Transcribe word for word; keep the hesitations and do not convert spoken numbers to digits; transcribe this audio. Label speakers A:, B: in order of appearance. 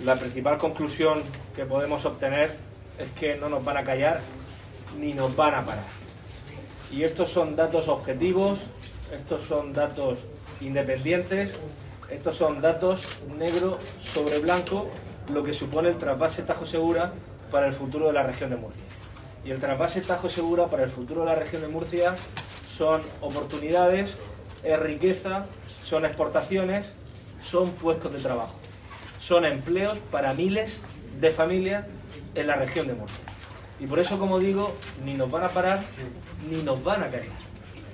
A: La principal conclusión que podemos obtener es que no nos van a callar ni nos van a parar. Y estos son datos objetivos, estos son datos independientes, estos son datos negro sobre blanco, lo que supone el trasvase Tajo Segura para el futuro de la región de Murcia. Y el trasvase Tajo Segura para el futuro de la región de Murcia son oportunidades, es riqueza, son exportaciones, son puestos de trabajo, son empleos para miles de familias en la región de Murcia. Y por eso, como digo, ni nos van a parar ni nos van a callar.